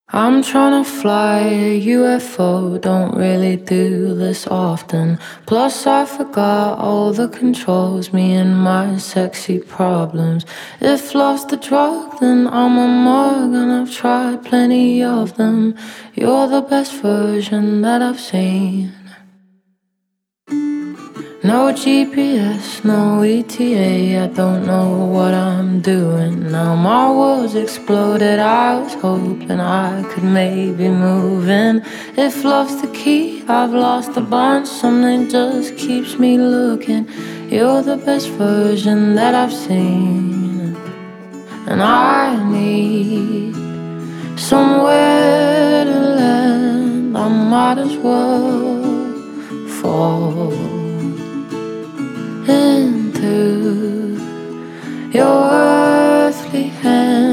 I'm tryna fly a UFO, don't really do this often. Plus, I forgot all the controls, me and my sexy problems. If love's the drug, then I'm a mug, and I've tried plenty of them. You're the best version that I've seen. No GPS, no ETA, I don't know what I'm doing. Now my world's exploded, I was hoping I could maybe move in. If love's the key, I've lost a bunch, something just keeps me looking. You're the best version that I've seen. And I need somewhere to land, I might as well fall into your earthly hand.